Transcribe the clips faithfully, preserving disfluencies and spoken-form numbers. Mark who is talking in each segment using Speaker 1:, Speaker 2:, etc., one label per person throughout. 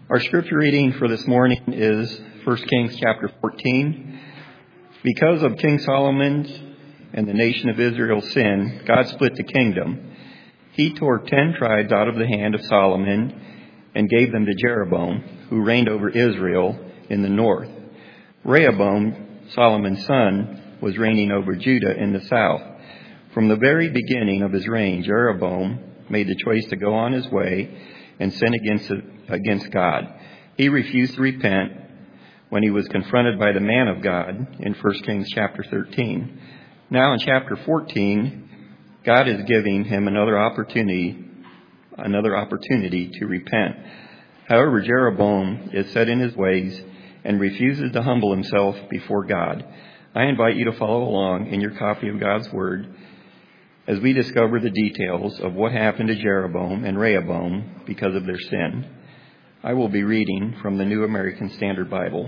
Speaker 1: Our scripture reading for this morning is First Kings chapter fourteen. Because of King Solomon's and the nation of Israel's sin, God split the kingdom. He tore ten tribes out of the hand of Solomon and gave them to Jeroboam, who reigned over Israel in the north. Rehoboam, Solomon's son, was reigning over Judah in the south. From the very beginning of his reign, Jeroboam made the choice to go on his way and sin against, against God. He refused to repent when he was confronted by the man of God in First Kings chapter thirteen. Now in chapter fourteen, God is giving him another opportunity, another opportunity to repent. However, Jeroboam is set in his ways and refuses to humble himself before God. I invite you to follow along in your copy of God's Word as we discover the details of what happened to Jeroboam and Rehoboam because of their sin. I will be reading from the New American Standard Bible.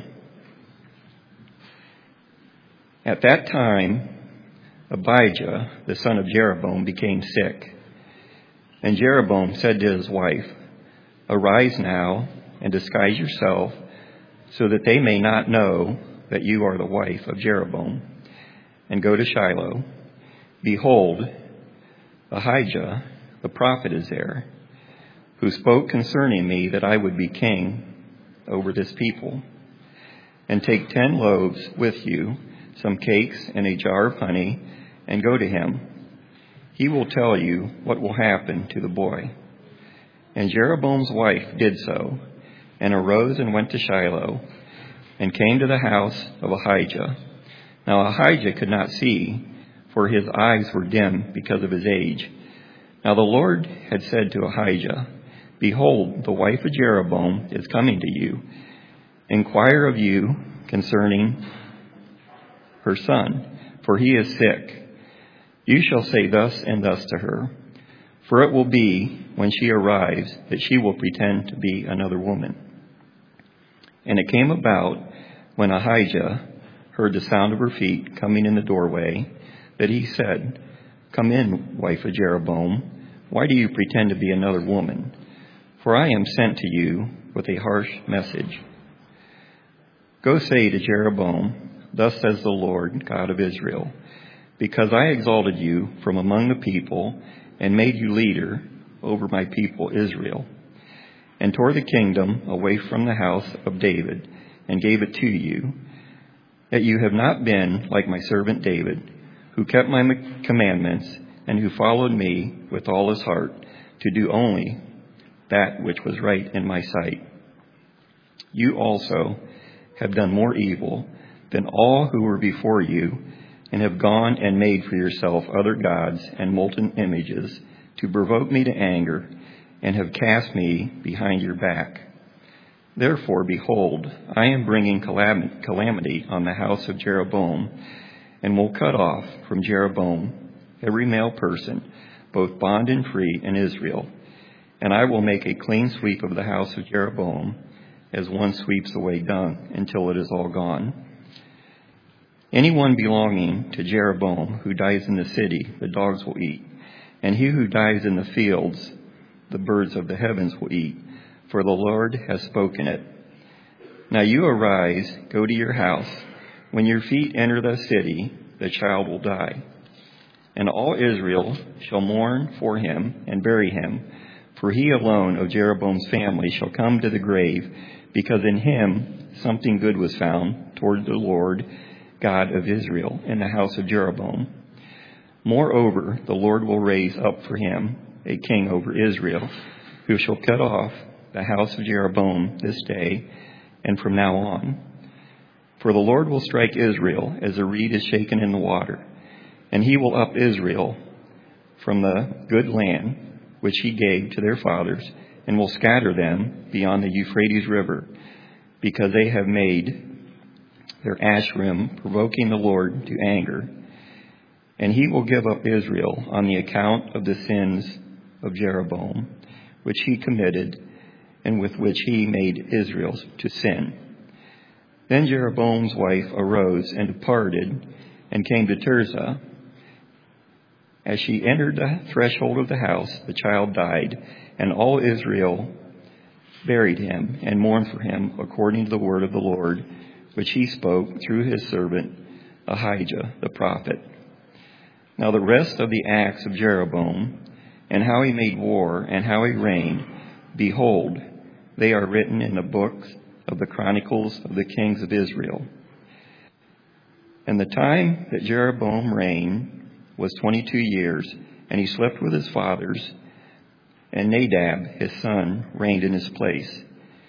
Speaker 1: At that time, Abijah, the son of Jeroboam, became sick. And Jeroboam said to his wife, "Arise now and disguise yourself, so that they may not know that you are the wife of Jeroboam, and go to Shiloh. Behold, Ahijah, the prophet, is there, who spoke concerning me that I would be king over this people. And take ten loaves with you, some cakes and a jar of honey, and go to him. He will tell you what will happen to the boy." And Jeroboam's wife did so, and arose and went to Shiloh, and came to the house of Ahijah. Now Ahijah could not see, for his eyes were dim because of his age. Now the Lord had said to Ahijah, "Behold, the wife of Jeroboam is coming to you. Inquire of you concerning her son, for he is sick. You shall say thus and thus to her, for it will be, when she arrives, that she will pretend to be another woman." And it came about, when Ahijah heard the sound of her feet coming in the doorway, that he said, "Come in, wife of Jeroboam. Why do you pretend to be another woman? For I am sent to you with a harsh message. Go say to Jeroboam, thus says the Lord God of Israel, because I exalted you from among the people and made you leader over my people Israel, and tore the kingdom away from the house of David and gave it to you, that you have not been like my servant David, who kept my commandments and who followed me with all his heart to do only that which was right in my sight. You also have done more evil than all who were before you, and have gone and made for yourself other gods and molten images to provoke me to anger, and have cast me behind your back. Therefore, behold, I am bringing calamity on the house of Jeroboam, and will cut off from Jeroboam every male person, both bond and free, in Israel. And I will make a clean sweep of the house of Jeroboam, as one sweeps away dung, until it is all gone. Anyone belonging to Jeroboam who dies in the city, the dogs will eat, and he who dies in the fields, the birds of the heavens will eat, for the Lord has spoken it. Now you arise, go to your house. When your feet enter the city, the child will die. And all Israel shall mourn for him and bury him, for he alone of Jeroboam's family shall come to the grave, because in him something good was found toward the Lord God of Israel in the house of Jeroboam. Moreover, the Lord will raise up for him a king over Israel, who shall cut off the house of Jeroboam this day and from now on. For the Lord will strike Israel as a reed is shaken in the water, and he will up Israel from the good land which he gave to their fathers, and will scatter them beyond the Euphrates River, because they have made their Asherim, provoking the Lord to anger. And he will give up Israel on the account of the sins of Jeroboam, which he committed, and with which he made Israel to sin. Then Jeroboam's wife arose and departed, and came to Tirzah. As she entered the threshold of the house, the child died, and all Israel buried him, and mourned for him according to the word of the Lord, which he spoke through his servant Ahijah the prophet. Now the rest of the acts of Jeroboam, and how he made war, and how he reigned, behold, they are written in the books of the Chronicles of the kings of Israel. And the time that Jeroboam reigned was twenty-two years, and he slept with his fathers, and Nadab his son reigned in his place.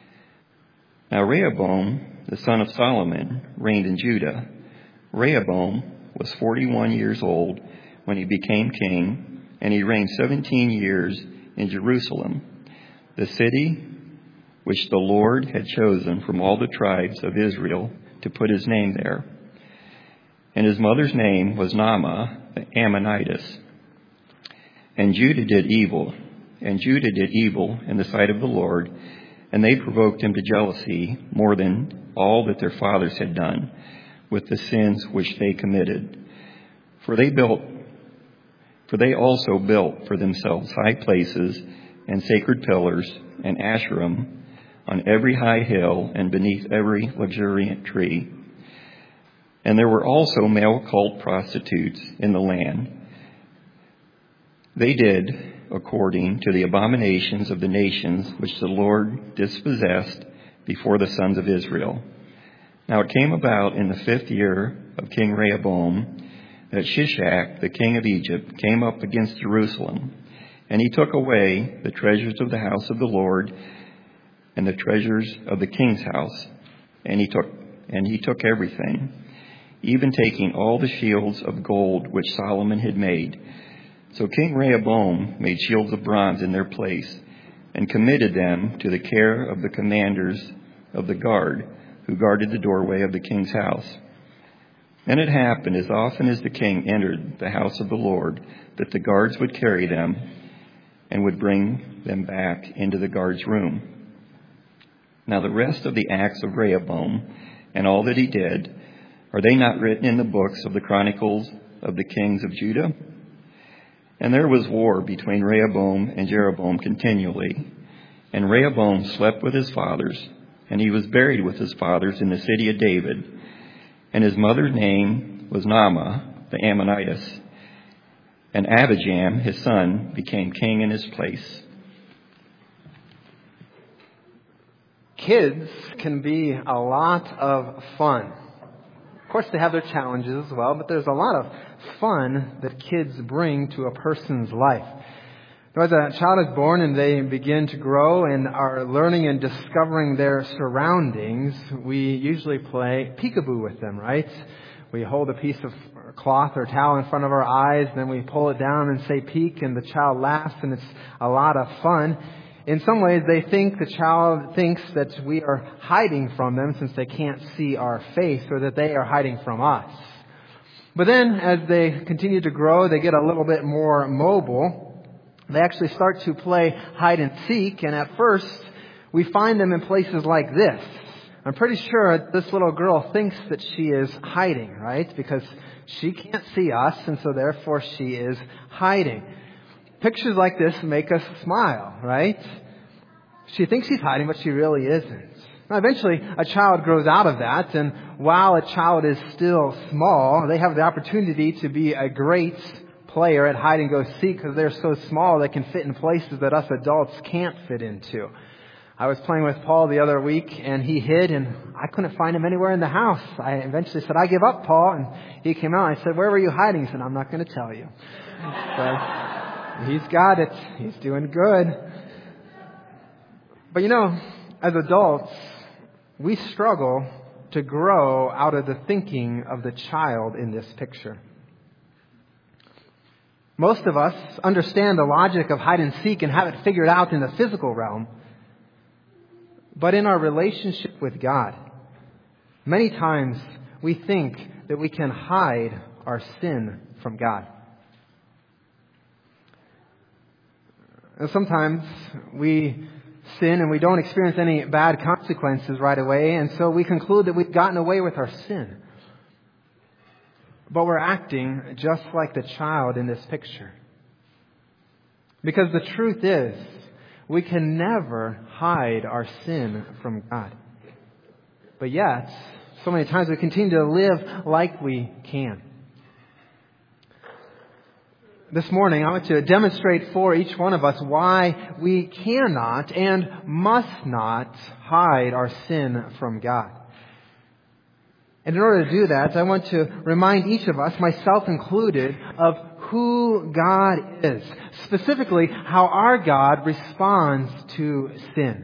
Speaker 1: Now Rehoboam the son of Solomon reigned in Judah. Rehoboam was forty-one years old when he became king, and he reigned seventeen years in Jerusalem, the city which the Lord had chosen from all the tribes of Israel to put his name there. And his mother's name was Naamah the Ammonitess. And Judah did evil, and Judah did evil in the sight of the Lord, and they provoked him to jealousy more than all that their fathers had done, with the sins which they committed. For they built, for they also built for themselves high places and sacred pillars and Asherim on every high hill and beneath every luxuriant tree. And there were also male cult prostitutes in the land. They did according to the abominations of the nations which the Lord dispossessed before the sons of Israel. Now it came about in the fifth year of King Rehoboam that Shishak, the king of Egypt, came up against Jerusalem, and he took away the treasures of the house of the Lord and the treasures of the king's house, and he took and he took everything, even taking all the shields of gold which Solomon had made. So King Rehoboam made shields of bronze in their place, and committed them to the care of the commanders of the guard, who guarded the doorway of the king's house. Then it happened, as often as the king entered the house of the Lord, that the guards would carry them and would bring them back into the guard's room. Now the rest of the acts of Rehoboam and all that he did, are they not written in the books of the Chronicles of the kings of Judah? And there was war between Rehoboam and Jeroboam continually. And Rehoboam slept with his fathers, and he was buried with his fathers in the city of David. And his mother's name was Naamah the Ammonitess. And Abijam, his son, became king in his place.
Speaker 2: Kids can be a lot of fun. Of course, they have their challenges as well, but there's a lot of fun that kids bring to a person's life. As a child is born and they begin to grow and are learning and discovering their surroundings, we usually play peekaboo with them, right? We hold a piece of cloth or towel in front of our eyes, then we pull it down and say peek, and the child laughs, and it's a lot of fun. In some ways, they think, the child thinks that we are hiding from them since they can't see our face, or that they are hiding from us. But then, as they continue to grow, they get a little bit more mobile. They actually start to play hide and seek, and at first, we find them in places like this. I'm pretty sure this little girl thinks that she is hiding, right? Because she can't see us, and so therefore she is hiding. Pictures like this make us smile, right? She thinks she's hiding, but she really isn't. Now, eventually, a child grows out of that, and while a child is still small, they have the opportunity to be a great player at hide and go seek because they're so small they can fit in places that us adults can't fit into. I was playing with Paul the other week, and he hid, and I couldn't find him anywhere in the house. I eventually said, I give up, Paul. And he came out, and I said, where were you hiding? He said, I'm not going to tell you. But he's got it. He's doing good. But you know, as adults, we struggle to grow out of the thinking of the child in this picture. Most of us understand the logic of hide and seek and have it figured out in the physical realm. But in our relationship with God, many times we think that we can hide our sin from God. And sometimes we sin and we don't experience any bad consequences right away, and so we conclude that we've gotten away with our sin. But we're acting just like the child in this picture. Because the truth is, we can never hide our sin from God. But yet, so many times we continue to live like we can. This morning, I want to demonstrate for each one of us why we cannot and must not hide our sin from God. And in order to do that, I want to remind each of us, myself included, of who God is. Specifically, how our God responds to sin.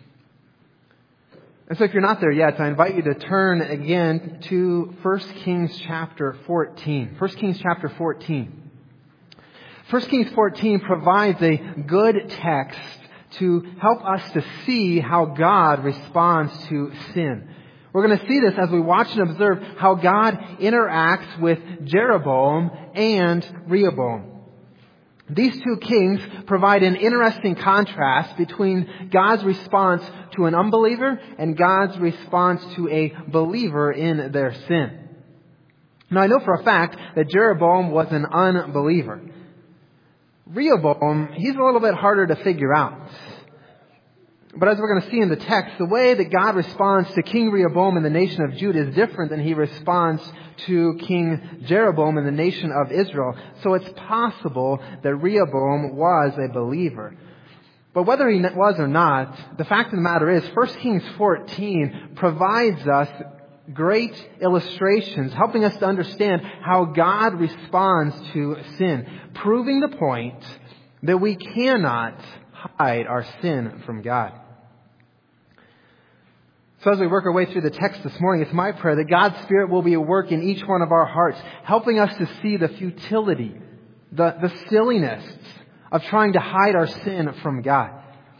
Speaker 2: And so if you're not there yet, I invite you to turn again to First Kings chapter fourteen. First Kings chapter fourteen. First Kings fourteen provides a good text to help us to see how God responds to sin. We're going to see this as we watch and observe how God interacts with Jeroboam and Rehoboam. These two kings provide an interesting contrast between God's response to an unbeliever and God's response to a believer in their sin. Now, I know for a fact that Jeroboam was an unbeliever. Rehoboam, he's a little bit harder to figure out. But as we're going to see in the text, the way that God responds to King Rehoboam and the nation of Judah is different than He responds to King Jeroboam and the nation of Israel. So it's possible that Rehoboam was a believer. But whether he was or not, the fact of the matter is, First Kings fourteen provides us great illustrations, helping us to understand how God responds to sin, proving the point that we cannot hide our sin from God. So as we work our way through the text this morning, it's my prayer that God's Spirit will be at work in each one of our hearts, helping us to see the futility, the, the silliness of trying to hide our sin from God.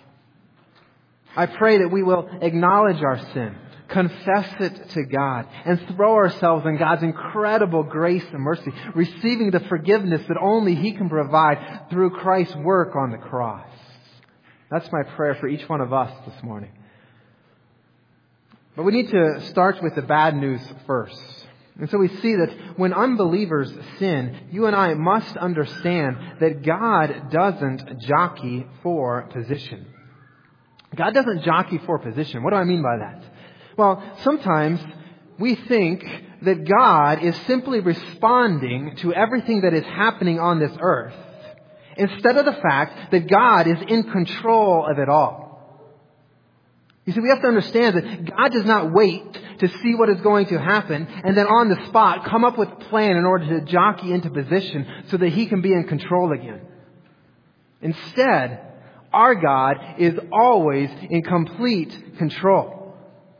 Speaker 2: I pray that we will acknowledge our sin, confess it to God, and throw ourselves in God's incredible grace and mercy, receiving the forgiveness that only He can provide through Christ's work on the cross. That's my prayer for each one of us this morning. But we need to start with the bad news first. And so we see that when unbelievers sin, you and I must understand that God doesn't jockey for position. God doesn't jockey for position. What do I mean by that? Well, sometimes we think that God is simply responding to everything that is happening on this earth, instead of the fact that God is in control of it all. You see, we have to understand that God does not wait to see what is going to happen and then on the spot come up with a plan in order to jockey into position so that He can be in control again. Instead, our God is always in complete control.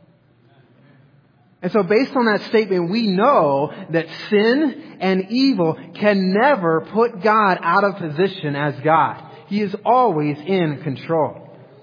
Speaker 2: And so based on that statement, we know that sin and evil can never put God out of position as God. He is always in control.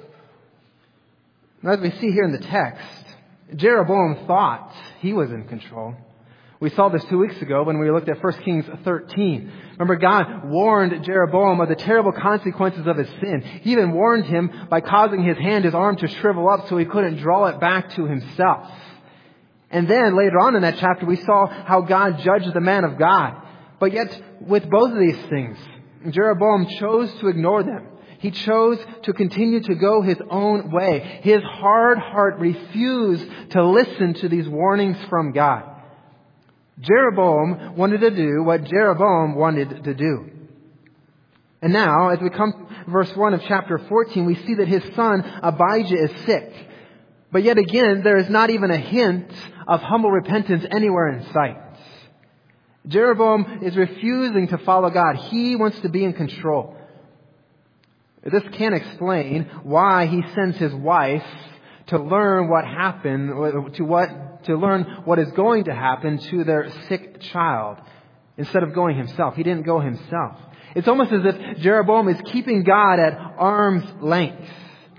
Speaker 2: Now, as we see here in the text, Jeroboam thought he was in control. We saw this two weeks ago when we looked at First Kings thirteen. Remember, God warned Jeroboam of the terrible consequences of his sin. He even warned him by causing his hand, his arm to shrivel up so he couldn't draw it back to himself. And then later on in that chapter, we saw how God judged the man of God. But yet, with both of these things, Jeroboam chose to ignore them. He chose to continue to go his own way. His hard heart refused to listen to these warnings from God. Jeroboam wanted to do what Jeroboam wanted to do. And now, as we come to verse one of chapter fourteen, we see that his son Abijah is sick. But yet again, there is not even a hint of humble repentance anywhere in sight. Jeroboam is refusing to follow God. He wants to be in control. This can't explain why he sends his wife to learn what happened, to what, to learn what is going to happen to their sick child, instead of going himself. He didn't go himself. It's almost as if Jeroboam is keeping God at arm's length.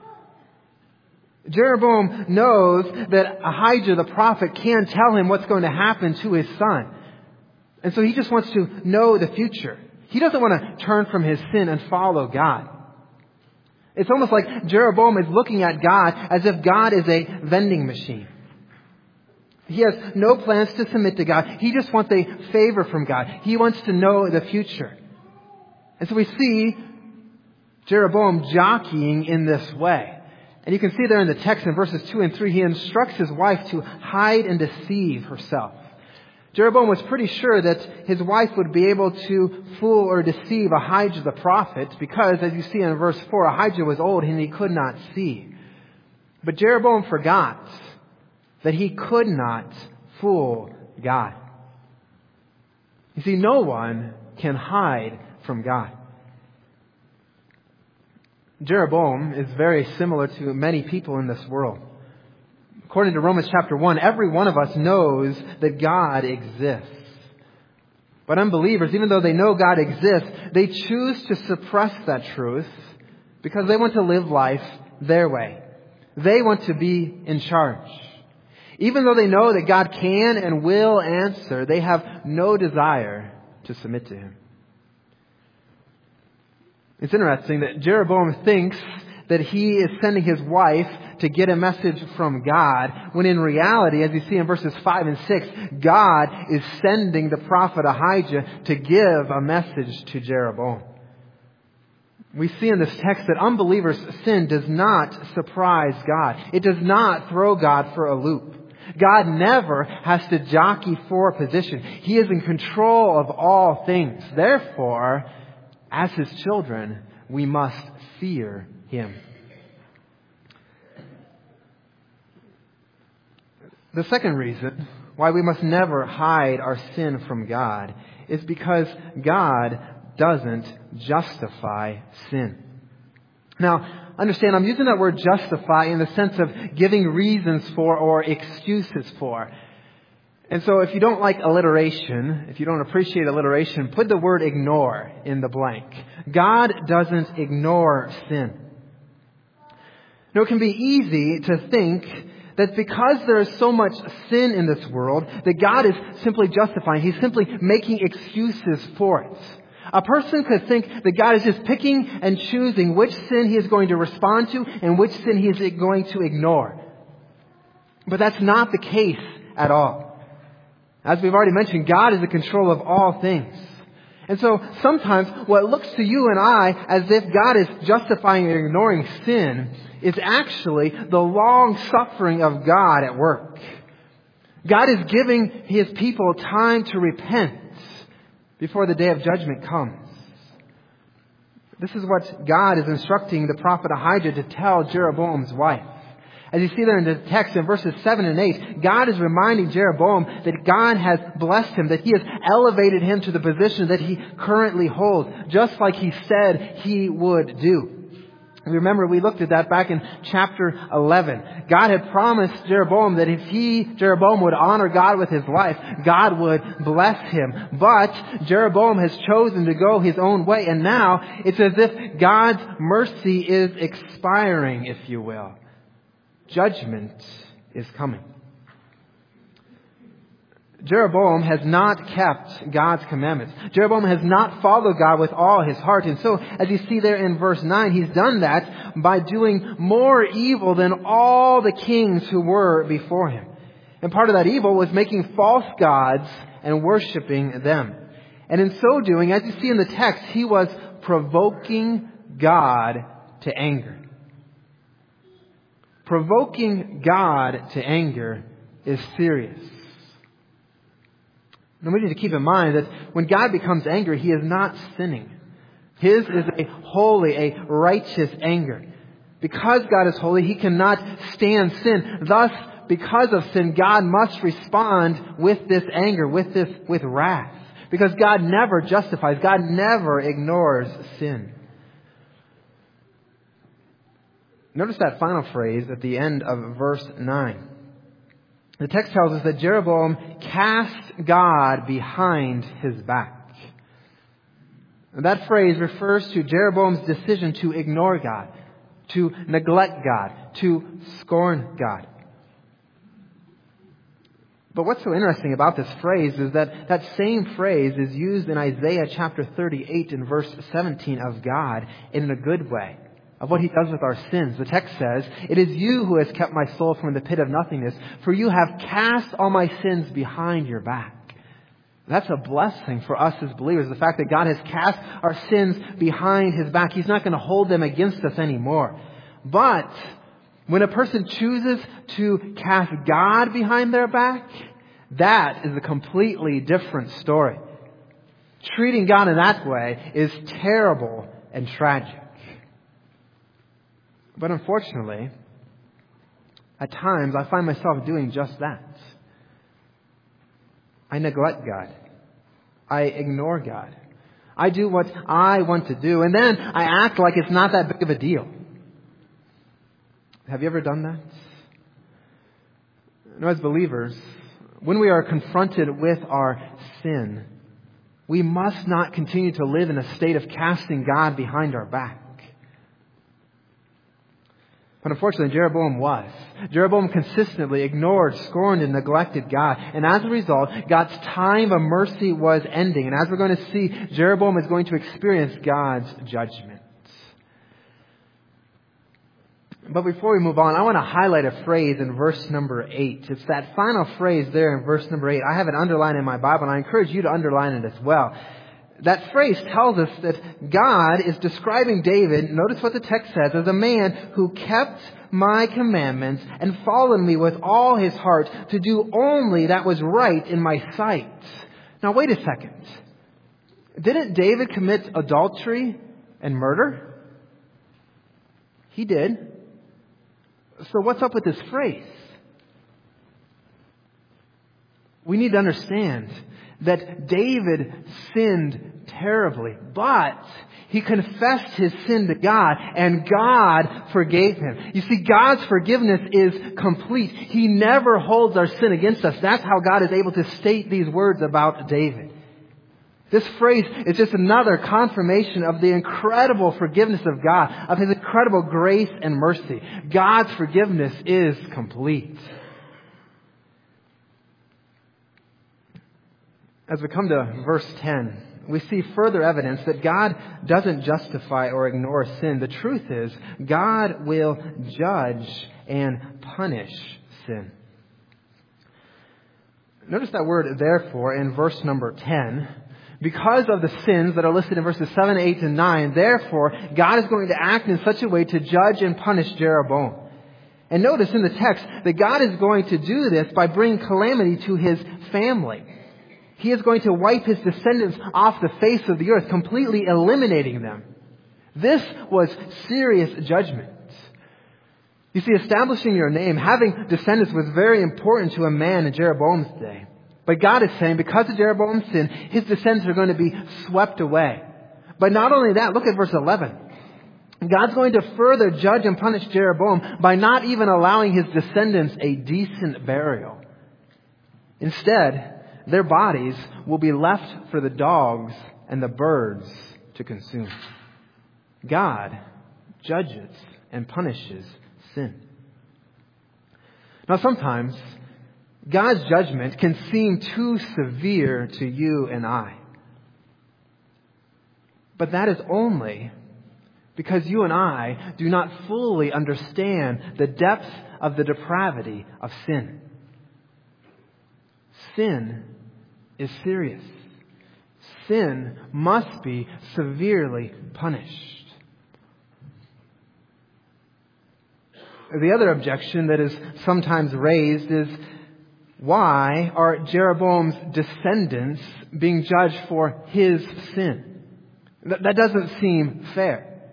Speaker 2: Jeroboam knows that Ahijah the prophet can tell him what's going to happen to his son. And so he just wants to know the future. He doesn't want to turn from his sin and follow God. It's almost like Jeroboam is looking at God as if God is a vending machine. He has no plans to submit to God. He just wants a favor from God. He wants to know the future. And so we see Jeroboam jockeying in this way. And you can see there in the text in verses two and three, he instructs his wife to hide and deceive herself. Jeroboam was pretty sure that his wife would be able to fool or deceive Ahijah the prophet because, as you see in verse four, Ahijah was old and he could not see. But Jeroboam forgot that he could not fool God. You see, no one can hide from God. Jeroboam is very similar to many people in this world. According to Romans chapter one, every one of us knows that God exists. But unbelievers, even though they know God exists, they choose to suppress that truth because they want to live life their way. They want to be in charge. Even though they know that God can and will answer, they have no desire to submit to Him. It's interesting that Jeroboam thinks that he is sending his wife to get a message from God, when in reality, as you see in verses five and six, God is sending the prophet Ahijah to give a message to Jeroboam. We see in this text that unbelievers' sin does not surprise God. It does not throw God for a loop. God never has to jockey for a position. He is in control of all things. Therefore, as His children, we must fear Him. The second reason why we must never hide our sin from God is because God doesn't justify sin. Now, understand, I'm using that word justify in the sense of giving reasons for or excuses for. And so if you don't like alliteration, if you don't appreciate alliteration, put the word ignore in the blank. God doesn't ignore sin. Now, it can be easy to think that because there is so much sin in this world, that God is simply justifying. He's simply making excuses for it. A person could think that God is just picking and choosing which sin He is going to respond to and which sin He is going to ignore. But that's not the case at all. As we've already mentioned, God is in control of all things. And so sometimes what looks to you and I as if God is justifying or ignoring sin is actually the long suffering of God at work. God is giving His people time to repent before the day of judgment comes. This is what God is instructing the prophet Ahijah to tell Jeroboam's wife. As you see there in the text in verses seven and eight, God is reminding Jeroboam that God has blessed him, that He has elevated him to the position that he currently holds, just like He said He would do. Remember, we looked at that back in chapter eleven. God had promised Jeroboam that if he, Jeroboam, would honor God with his life, God would bless him. But Jeroboam has chosen to go his own way, and now it's as if God's mercy is expiring, if you will. Judgment is coming. Jeroboam has not kept God's commandments. Jeroboam has not followed God with all his heart. And so, as you see there in verse nine, he's done that by doing more evil than all the kings who were before him. And part of that evil was making false gods and worshiping them. And in so doing, as you see in the text, he was provoking God to anger. Provoking God to anger is serious. And we need to keep in mind that when God becomes angry, He is not sinning. His is a holy, a righteous anger. Because God is holy, He cannot stand sin. Thus, because of sin, God must respond with this anger, with this, with wrath. Because God never justifies. God never ignores sin. Notice that final phrase at the end of verse nine. The text tells us that Jeroboam cast God behind his back. And that phrase refers to Jeroboam's decision to ignore God, to neglect God, to scorn God. But what's so interesting about this phrase is that that same phrase is used in Isaiah chapter thirty-eight and verse seventeen of God in a good way, of what He does with our sins. The text says, "It is you who has kept my soul from the pit of nothingness, for you have cast all my sins behind your back." That's a blessing for us as believers, the fact that God has cast our sins behind His back. He's not going to hold them against us anymore. But When a person chooses to cast God behind their back, that is a completely different story. Treating God in that way is terrible and tragic. But unfortunately, at times I find myself doing just that. I neglect God. I ignore God. I do what I want to do, and then I act like it's not that big of a deal. Have you ever done that? You know, as believers, when we are confronted with our sin, we must not continue to live in a state of casting God behind our back. But unfortunately, Jeroboam was. Jeroboam consistently ignored, scorned, and neglected God. And as a result, God's time of mercy was ending. And as we're going to see, Jeroboam is going to experience God's judgment. But before we move on, I want to highlight a phrase in verse number eight. It's that final phrase there in verse number eight. I have it underlined in my Bible, and I encourage you to underline it as well. That phrase tells us that God is describing David, notice what the text says, as a man who kept my commandments and followed me with all his heart to do only that was right in my sight. Now wait a second. Didn't David commit adultery and murder? He did. So what's up with this phrase? We need to understand that David sinned terribly, but he confessed his sin to God, and God forgave him. You see, God's forgiveness is complete. He never holds our sin against us. That's how God is able to state these words about David. This phrase is just another confirmation of the incredible forgiveness of God, of His incredible grace and mercy. God's forgiveness is complete. As we come to verse ten, we see further evidence that God doesn't justify or ignore sin. The truth is, God will judge and punish sin. Notice that word therefore in verse number ten. Because of the sins that are listed in verses seven, eight, and nine, therefore, God is going to act in such a way to judge and punish Jeroboam. And notice in the text that God is going to do this by bringing calamity to his family. He is going to wipe his descendants off the face of the earth, completely eliminating them. This was serious judgment. You see, establishing your name, having descendants was very important to a man in Jeroboam's day. But God is saying, because of Jeroboam's sin, his descendants are going to be swept away. But not only that, look at verse eleven. God's going to further judge and punish Jeroboam by not even allowing his descendants a decent burial. Instead, their bodies will be left for the dogs and the birds to consume. God judges and punishes sin. Now sometimes, God's judgment can seem too severe to you and I. But that is only because you and I do not fully understand the depth of the depravity of sin. Sin is serious. Sin must be severely punished. The other objection that is sometimes raised is, why are Jeroboam's descendants being judged for his sin? That doesn't seem fair.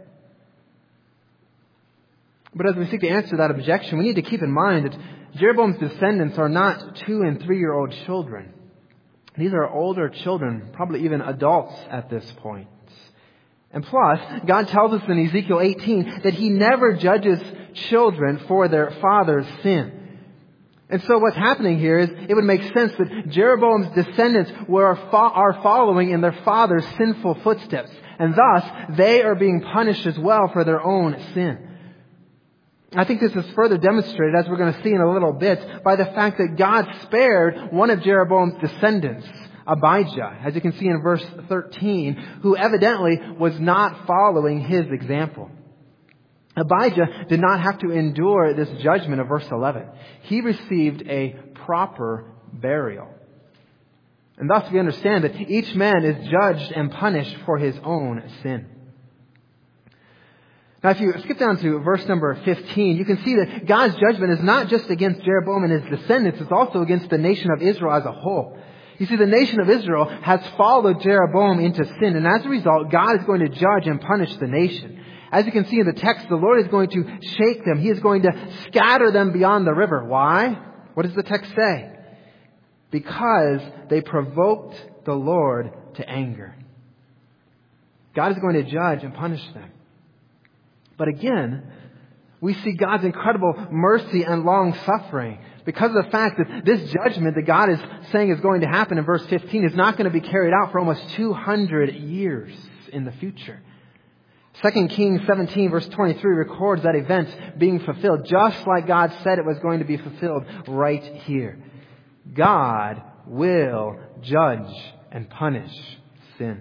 Speaker 2: But as we seek to answer that objection, we need to keep in mind that Jeroboam's descendants are not two and three-year-old children. These are older children, probably even adults at this point. And plus, God tells us in Ezekiel eighteen that He never judges children for their father's sin. And so what's happening here is it would make sense that Jeroboam's descendants were are following in their father's sinful footsteps. And thus, they are being punished as well for their own sin. I think this is further demonstrated, as we're going to see in a little bit, by the fact that God spared one of Jeroboam's descendants, Abijah, as you can see in verse thirteen, who evidently was not following his example. Abijah did not have to endure this judgment of verse eleven. He received a proper burial. And thus we understand that each man is judged and punished for his own sin. Now, if you skip down to verse number fifteen, you can see that God's judgment is not just against Jeroboam and his descendants, it's also against the nation of Israel as a whole. You see, the nation of Israel has followed Jeroboam into sin, and as a result, God is going to judge and punish the nation. As you can see in the text, the Lord is going to shake them. He is going to scatter them beyond the river. Why? What does the text say? Because they provoked the Lord to anger. God is going to judge and punish them. But again, we see God's incredible mercy and long suffering because of the fact that this judgment that God is saying is going to happen in verse fifteen is not going to be carried out for almost two hundred years in the future. Second Kings seventeen verse twenty-three records that event being fulfilled just like God said it was going to be fulfilled right here. God will judge and punish sin.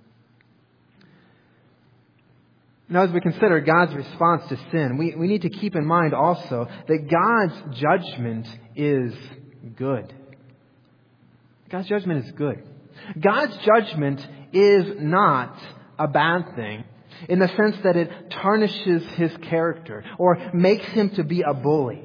Speaker 2: Now, as we consider God's response to sin, we, we need to keep in mind also that God's judgment is good. God's judgment is good. God's judgment is not a bad thing in the sense that it tarnishes his character or makes him to be a bully.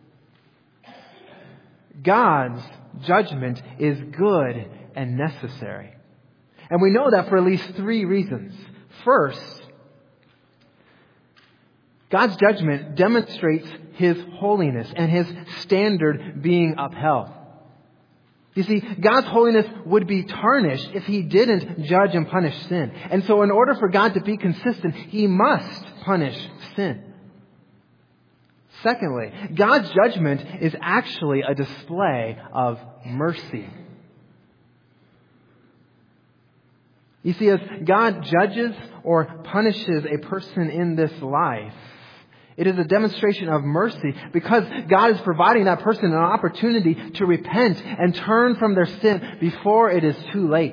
Speaker 2: God's judgment is good and necessary. And we know that for at least three reasons. First, God's judgment demonstrates his holiness and his standard being upheld. You see, God's holiness would be tarnished if he didn't judge and punish sin. And so in order for God to be consistent, he must punish sin. Secondly, God's judgment is actually a display of mercy. You see, as God judges or punishes a person in this life, it is a demonstration of mercy because God is providing that person an opportunity to repent and turn from their sin before it is too late.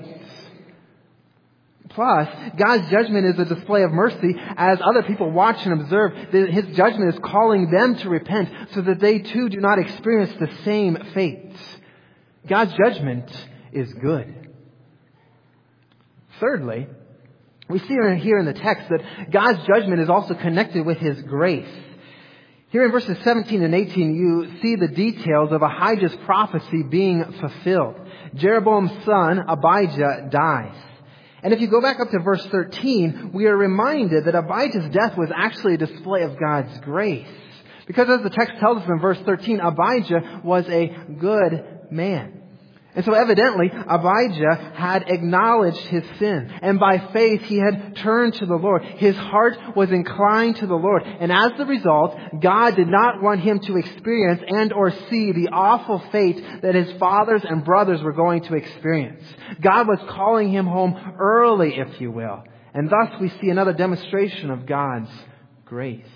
Speaker 2: Plus, God's judgment is a display of mercy as other people watch and observe. His judgment is calling them to repent so that they too do not experience the same fate. God's judgment is good. Thirdly, we see here in the text that God's judgment is also connected with his grace. Here in verses seventeen and eighteen, you see the details of Ahijah's prophecy being fulfilled. Jeroboam's son, Abijah, dies. And if you go back up to verse thirteen, we are reminded that Abijah's death was actually a display of God's grace. Because as the text tells us in verse thirteen, Abijah was a good man. And so evidently, Abijah had acknowledged his sin. And by faith, he had turned to the Lord. His heart was inclined to the Lord. And as the result, God did not want him to experience and or see the awful fate that his fathers and brothers were going to experience. God was calling him home early, if you will. And thus we see another demonstration of God's grace.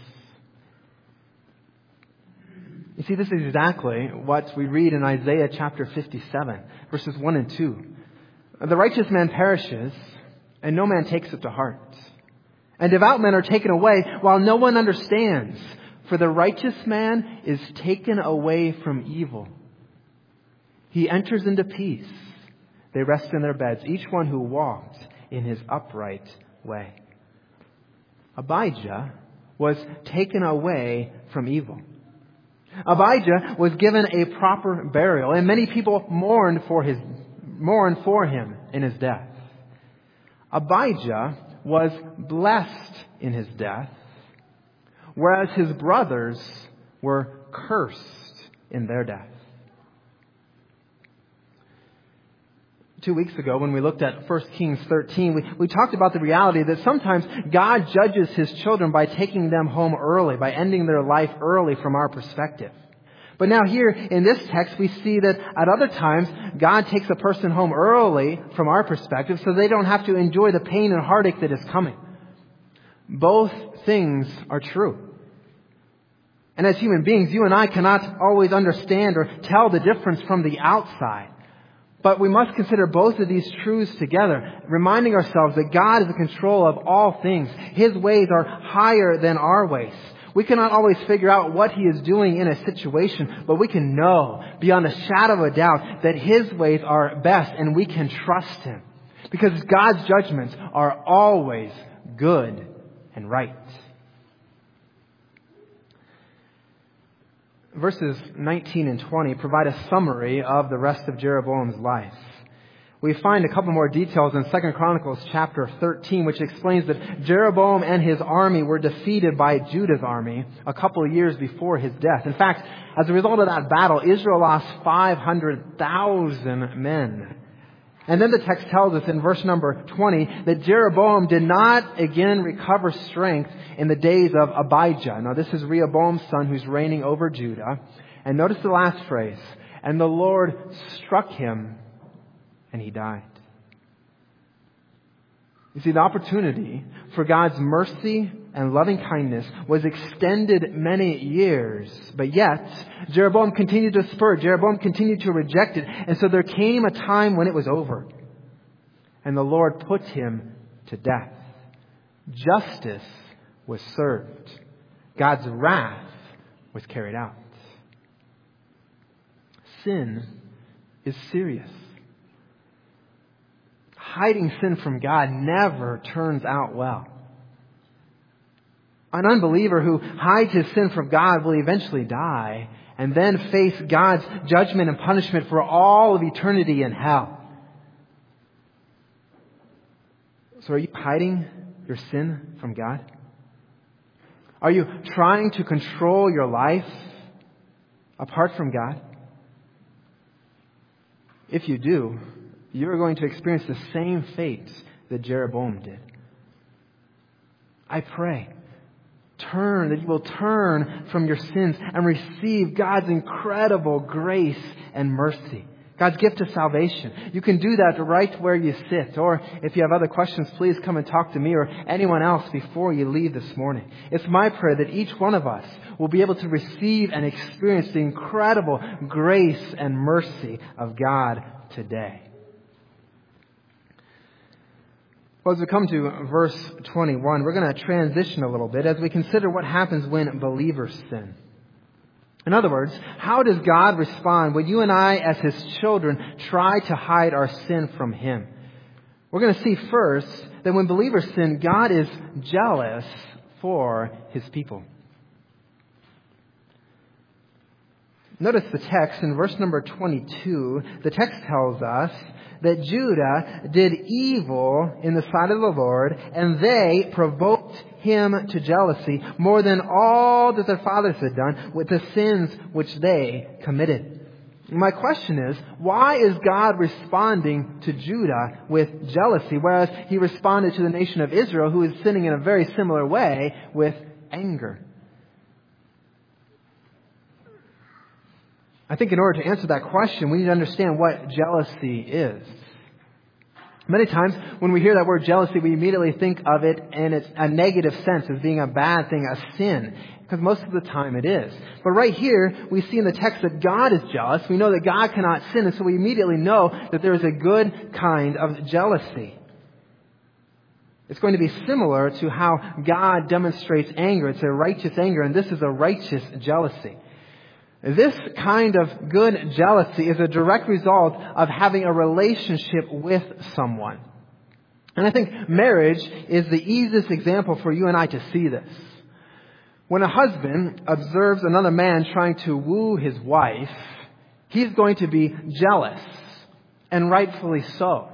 Speaker 2: You see, this is exactly what we read in Isaiah chapter fifty-seven, verses one and two. The righteous man perishes, and no man takes it to heart. And devout men are taken away, while no one understands. For the righteous man is taken away from evil. He enters into peace. They rest in their beds, each one who walked in his upright way. Abijah was taken away from evil. Abijah was given a proper burial, and many people mourned for his mourned for him in his death. Abijah was blessed in his death, whereas his brothers were cursed in their death. Two weeks ago, when we looked at First Kings thirteen, we, we talked about the reality that sometimes God judges his children by taking them home early, by ending their life early from our perspective. But now here in this text, we see that at other times, God takes a person home early from our perspective so they don't have to enjoy the pain and heartache that is coming. Both things are true. And as human beings, you and I cannot always understand or tell the difference from the outside. But we must consider both of these truths together, reminding ourselves that God is in control of all things. His ways are higher than our ways. We cannot always figure out what he is doing in a situation, but we can know beyond a shadow of a doubt that his ways are best and we can trust him. Because God's judgments are always good and right. Verses nineteen and twenty provide a summary of the rest of Jeroboam's life. We find a couple more details in Second Chronicles chapter thirteen, which explains that Jeroboam and his army were defeated by Judah's army a couple of years before his death. In fact, as a result of that battle, Israel lost five hundred thousand men. And then the text tells us in verse number twenty that Jeroboam did not again recover strength in the days of Abijah. Now this is Rehoboam's son who's reigning over Judah. And notice the last phrase, and the Lord struck him and he died. You see, the opportunity for God's mercy and loving kindness was extended many years. But yet, Jeroboam continued to spur. Jeroboam continued to reject it. And so there came a time when it was over. And the Lord put him to death. Justice was served. God's wrath was carried out. Sin is serious. Hiding sin from God never turns out well. An unbeliever who hides his sin from God will eventually die and then face God's judgment and punishment for all of eternity in hell. So are you hiding your sin from God? Are you trying to control your life apart from God? If you do, you're going to experience the same fate that Jeroboam did. I pray, turn, that you will turn from your sins and receive God's incredible grace and mercy. God's gift of salvation. You can do that right where you sit. Or if you have other questions, please come and talk to me or anyone else before you leave this morning. It's my prayer that each one of us will be able to receive and experience the incredible grace and mercy of God today. Well, as we come to verse twenty-one, we're going to transition a little bit as we consider what happens when believers sin. In other words, how does God respond when you and I, as His children, try to hide our sin from Him? We're going to see first that when believers sin, God is jealous for His people. Notice the text in verse number twenty-two. The text tells us that Judah did evil in the sight of the Lord, and they provoked him to jealousy more than all that their fathers had done with the sins which they committed. My question is, why is God responding to Judah with jealousy, whereas He responded to the nation of Israel, who is sinning in a very similar way, with anger? I think in order to answer that question, we need to understand what jealousy is. Many times when we hear that word jealousy, we immediately think of it in its a negative sense, as being a bad thing, a sin, because most of the time it is. But right here, we see in the text that God is jealous. We know that God cannot sin, and so we immediately know that there is a good kind of jealousy. It's going to be similar to how God demonstrates anger. It's a righteous anger, and this is a righteous jealousy. This kind of good jealousy is a direct result of having a relationship with someone. And I think marriage is the easiest example for you and I to see this. When a husband observes another man trying to woo his wife, he's going to be jealous, and rightfully so.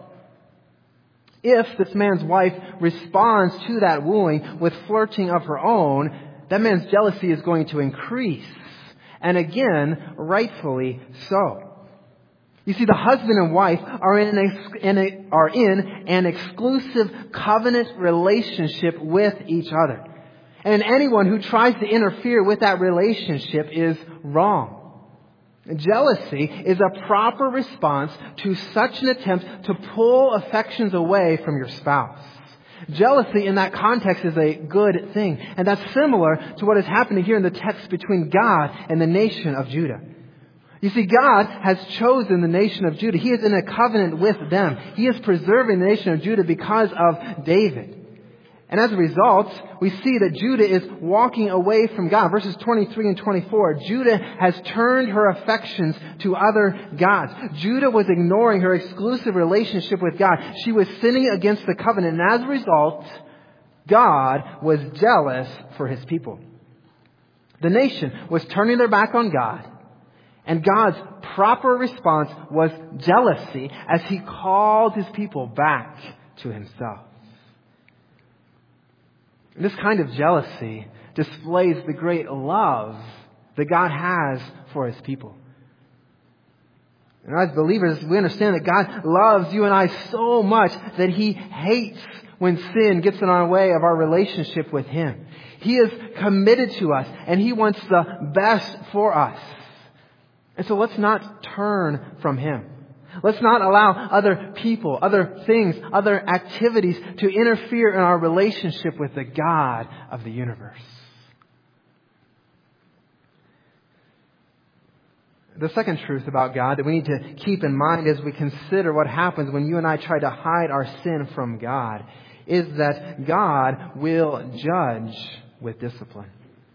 Speaker 2: If this man's wife responds to that wooing with flirting of her own, that man's jealousy is going to increase. And again, rightfully so. You see, the husband and wife are in, a, in a, are in an exclusive covenant relationship with each other. And anyone who tries to interfere with that relationship is wrong. Jealousy is a proper response to such an attempt to pull affections away from your spouse. Jealousy in that context is a good thing. And that's similar to what is happening here in the text between God and the nation of Judah. You see, God has chosen the nation of Judah. He is in a covenant with them. He is preserving the nation of Judah because of David. And as a result, we see that Judah is walking away from God. Verses twenty-three and twenty-four, Judah has turned her affections to other gods. Judah was ignoring her exclusive relationship with God. She was sinning against the covenant. And as a result, God was jealous for His people. The nation was turning their back on God, and God's proper response was jealousy as He called His people back to Himself. This kind of jealousy displays the great love that God has for His people. And as believers, we understand that God loves you and I so much that He hates when sin gets in our way of our relationship with Him. He is committed to us and He wants the best for us. And so let's not turn from Him. Let's not allow other people, other things, other activities to interfere in our relationship with the God of the universe. The second truth about God that we need to keep in mind as we consider what happens when you and I try to hide our sin from God is that God will judge with discipline.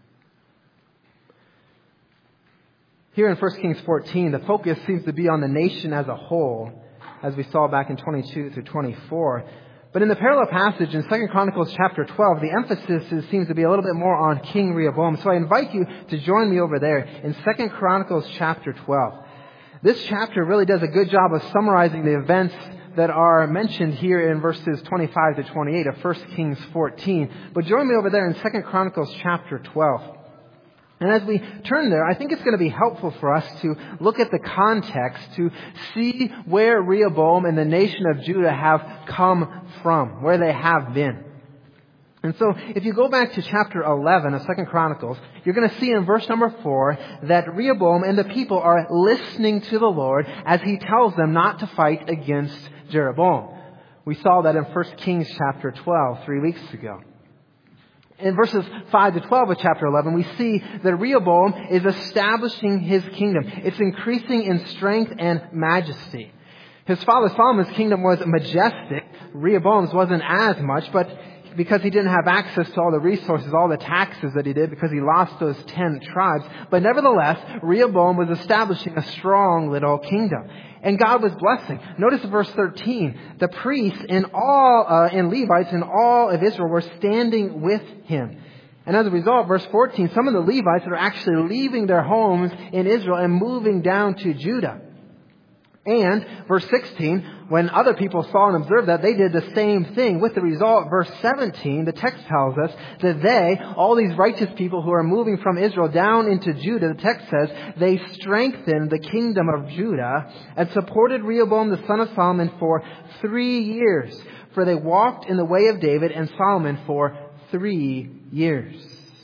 Speaker 2: Here in First Kings fourteen, the focus seems to be on the nation as a whole, as we saw back in twenty-two through twenty-four. But in the parallel passage in Second Chronicles chapter twelve, the emphasis is, seems to be a little bit more on King Rehoboam. So I invite you to join me over there in Second Chronicles chapter twelve. This chapter really does a good job of summarizing the events that are mentioned here in verses twenty-five to twenty-eight of First Kings fourteen. But join me over there in Second Chronicles chapter twelve. And as we turn there, I think it's going to be helpful for us to look at the context to see where Rehoboam and the nation of Judah have come from, where they have been. And so if you go back to chapter eleven of Second Chronicles, you're going to see in verse number four that Rehoboam and the people are listening to the Lord as He tells them not to fight against Jeroboam. We saw that in First Kings chapter twelve three weeks ago. In verses five to twelve of chapter eleven, we see that Rehoboam is establishing his kingdom. It's increasing in strength and majesty. His father Solomon's kingdom was majestic. Rehoboam's wasn't as much, but because he didn't have access to all the resources, all the taxes that he did, because he lost those ten tribes. But nevertheless, Rehoboam was establishing a strong little kingdom. And God was blessing. Notice verse thirteen. The priests and all, uh, and Levites and all of Israel were standing with him. And as a result, verse fourteen, some of the Levites are actually leaving their homes in Israel and moving down to Judah. And verse sixteen, when other people saw and observed that, they did the same thing. With the result, verse seventeen, the text tells us that they, all these righteous people who are moving from Israel down into Judah, the text says, they strengthened the kingdom of Judah and supported Rehoboam the son of Solomon for three years. For they walked in the way of David and Solomon for three years.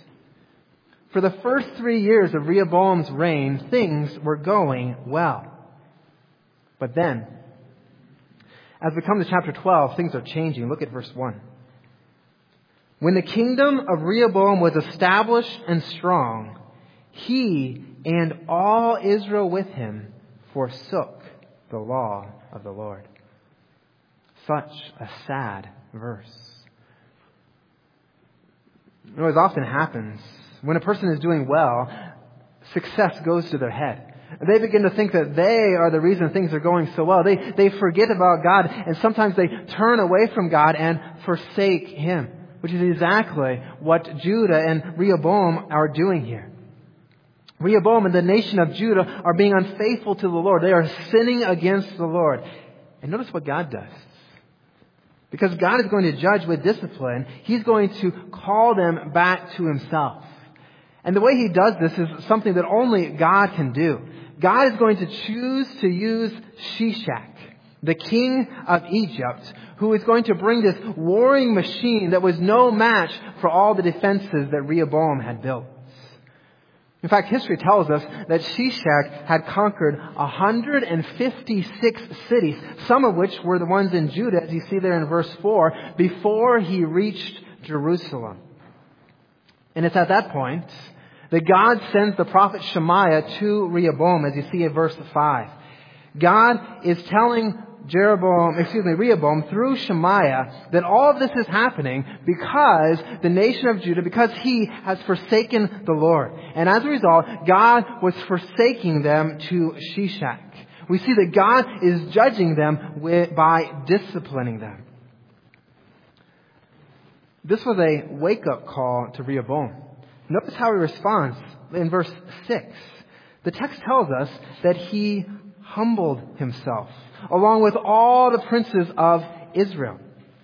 Speaker 2: For the first three years of Rehoboam's reign, things were going well. But then, as we come to chapter twelve, things are changing. Look at verse one. When the kingdom of Rehoboam was established and strong, he and all Israel with him forsook the law of the Lord. Such a sad verse. You know, as often happens, when a person is doing well, success goes to their head. They begin to think that they are the reason things are going so well. They they forget about God, and sometimes they turn away from God and forsake Him, which is exactly what Judah and Rehoboam are doing here. Rehoboam and the nation of Judah are being unfaithful to the Lord. They are sinning against the Lord. And notice what God does. Because God is going to judge with discipline, He's going to call them back to Himself. And the way He does this is something that only God can do. God is going to choose to use Shishak, the king of Egypt, who is going to bring this warring machine that was no match for all the defenses that Rehoboam had built. In fact, history tells us that Shishak had conquered one hundred fifty-six cities, some of which were the ones in Judah, as you see there in verse four, before he reached Jerusalem. And it's at that point that God sends the prophet Shemaiah to Rehoboam, as you see in verse five. God is telling Jeroboam, excuse me, Rehoboam through Shemaiah that all of this is happening because the nation of Judah, because he has forsaken the Lord. And as a result, God was forsaking them to Shishak. We see that God is judging them with, by disciplining them. This was a wake-up call to Rehoboam. Notice how he responds in verse six. The text tells us that he humbled himself, along with all the princes of Israel.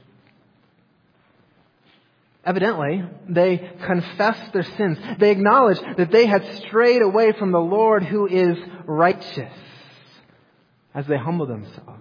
Speaker 2: Evidently, they confessed their sins. They acknowledged that they had strayed away from the Lord who is righteous as they humbled themselves.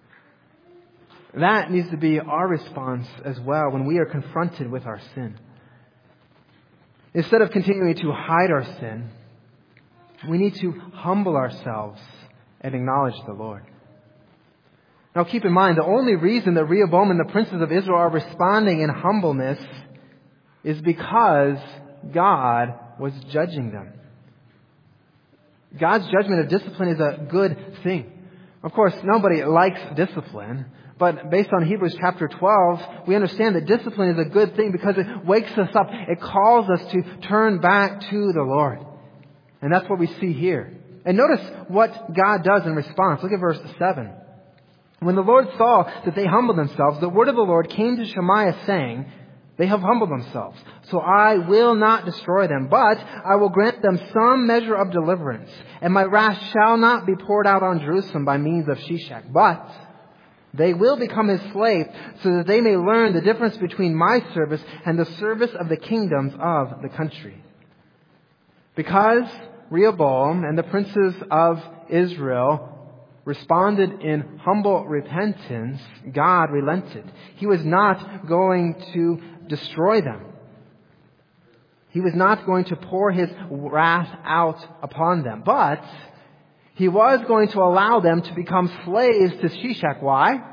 Speaker 2: That needs to be our response as well when we are confronted with our sin. Instead of continuing to hide our sin, we need to humble ourselves and acknowledge the Lord. Now keep in mind, the only reason that Rehoboam and the princes of Israel are responding in humbleness is because God was judging them. God's judgment of discipline is a good thing. Of course, nobody likes discipline, but based on Hebrews chapter twelve, we understand that discipline is a good thing because it wakes us up. It calls us to turn back to the Lord. And that's what we see here. And notice what God does in response. Look at verse seven. When the Lord saw that they humbled themselves, the word of the Lord came to Shemaiah saying, they have humbled themselves, so I will not destroy them, but I will grant them some measure of deliverance, and my wrath shall not be poured out on Jerusalem by means of Shishak, but they will become his slave, so that they may learn the difference between my service and the service of the kingdoms of the country. Because Rehoboam and the princes of Israel responded in humble repentance, God relented. He was not going to destroy them. He was not going to pour his wrath out upon them. But he was going to allow them to become slaves to Shishak. Why?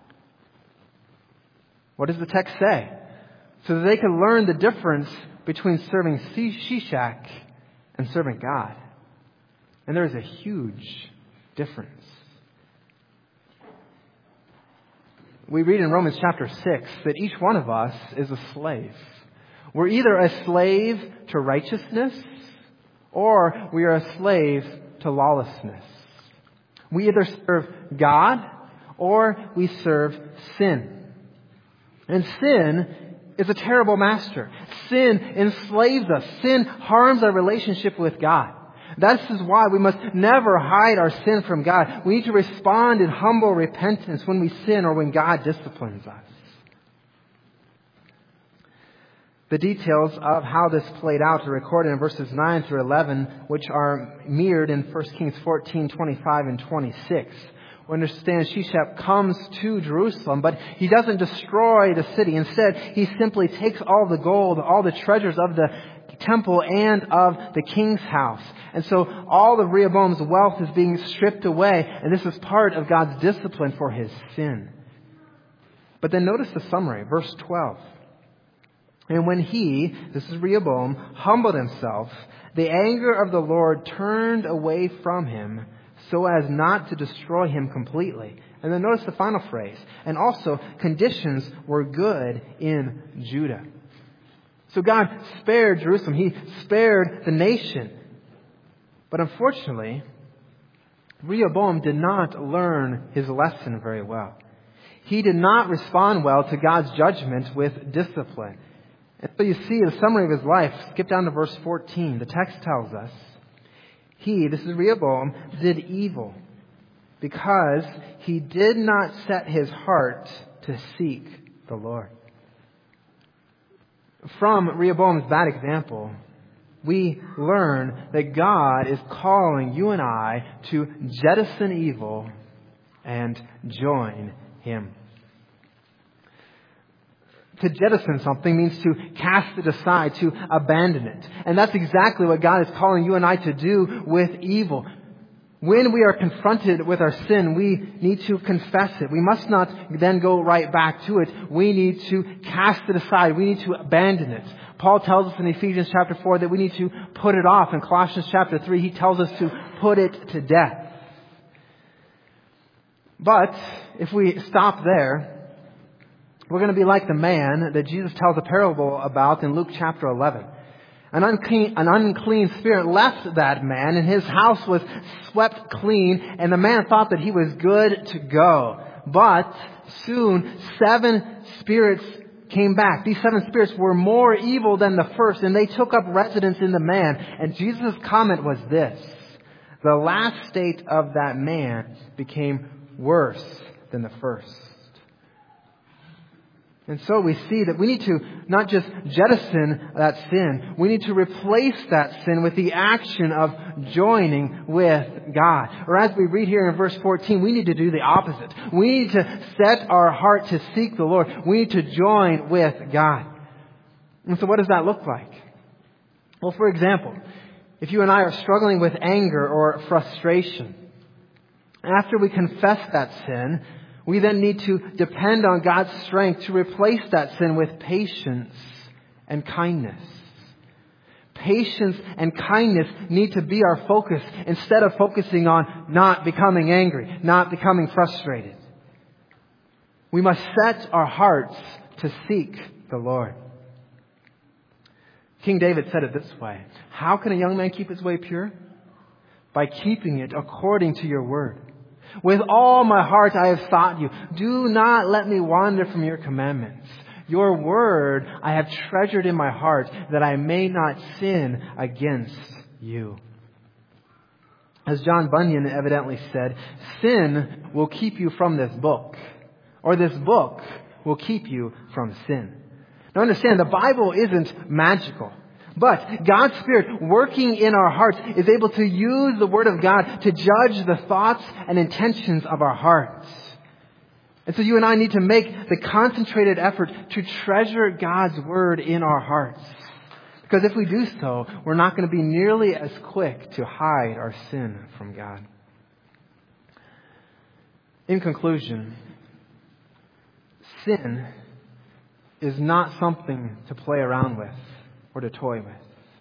Speaker 2: What does the text say? So that they could learn the difference between serving Shishak and serving God. And there is a huge difference. We read in Romans chapter six that each one of us is a slave. We're either a slave to righteousness or we are a slave to lawlessness. We either serve God or we serve sin. And sin is a terrible master. Sin enslaves us. Sin harms our relationship with God. This is why we must never hide our sin from God. We need to respond in humble repentance when we sin or when God disciplines us. The details of how this played out are recorded in verses nine through eleven, which are mirrored in First Kings fourteen, twenty-five and twenty-six. We understand Shishak comes to Jerusalem, but he doesn't destroy the city. Instead, he simply takes all the gold, all the treasures of the temple and of the king's house. And so all of Rehoboam's wealth is being stripped away, and this is part of God's discipline for his sin. But then notice the summary, verse twelve. And when he, this is Rehoboam, humbled himself, the anger of the Lord turned away from him so as not to destroy him completely. And then notice the final phrase. And also, conditions were good in Judah. So God spared Jerusalem. He spared the nation. But unfortunately, Rehoboam did not learn his lesson very well. He did not respond well to God's judgment with discipline. And so you see the summary of his life. Skip down to verse fourteen. The text tells us, he, this is Rehoboam, did evil because he did not set his heart to seek the Lord. From Rehoboam's bad example, we learn that God is calling you and I to jettison evil and join Him. To jettison something means to cast it aside, to abandon it. And that's exactly what God is calling you and I to do with evil. When we are confronted with our sin, we need to confess it. We must not then go right back to it. We need to cast it aside. We need to abandon it. Paul tells us in Ephesians chapter four that we need to put it off. In Colossians chapter three, he tells us to put it to death. But if we stop there, we're going to be like the man that Jesus tells a parable about in Luke chapter eleven. An unclean, an unclean spirit left that man, and his house was swept clean, and the man thought that he was good to go. But soon, seven spirits came back. These seven spirits were more evil than the first, and they took up residence in the man. And Jesus' comment was this: the last state of that man became worse than the first. And so we see that we need to not just jettison that sin, we need to replace that sin with the action of joining with God. Or as we read here in verse fourteen, we need to do the opposite. We need to set our heart to seek the Lord. We need to join with God. And so what does that look like? Well, for example, if you and I are struggling with anger or frustration, after we confess that sin, we then need to depend on God's strength to replace that sin with patience and kindness. Patience and kindness need to be our focus instead of focusing on not becoming angry, not becoming frustrated. We must set our hearts to seek the Lord. King David said it this way: how can a young man keep his way pure? By keeping it according to your word. With all my heart I have sought you. Do not let me wander from your commandments. Your word I have treasured in my heart, that I may not sin against you. As John Bunyan evidently said, sin will keep you from this book, or this book will keep you from sin. Now understand, the Bible isn't magical. But God's Spirit working in our hearts is able to use the Word of God to judge the thoughts and intentions of our hearts. And so you and I need to make the concentrated effort to treasure God's Word in our hearts. Because if we do so, we're not going to be nearly as quick to hide our sin from God. In conclusion, sin is not something to play around with or to toy with.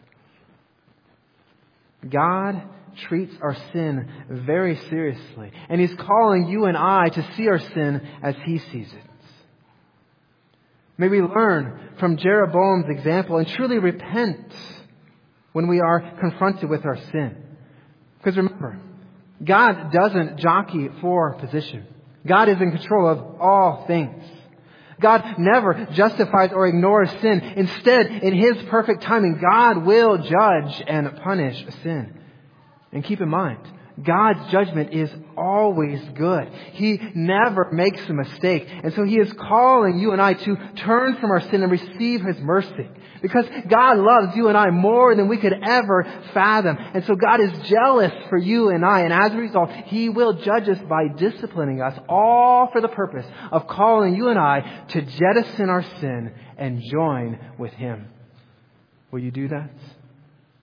Speaker 2: God treats our sin very seriously, and He's calling you and I to see our sin as He sees it. May we learn from Jeroboam's example and truly repent when we are confronted with our sin. Because remember, God doesn't jockey for position. God is in control of all things. God never justifies or ignores sin. Instead, in His perfect timing, God will judge and punish sin. And keep in mind, God's judgment is always good. He never makes a mistake. And so He is calling you and I to turn from our sin and receive His mercy. Because God loves you and I more than we could ever fathom. And so God is jealous for you and I. And as a result, He will judge us by disciplining us, all for the purpose of calling you and I to jettison our sin and join with Him. Will you do that?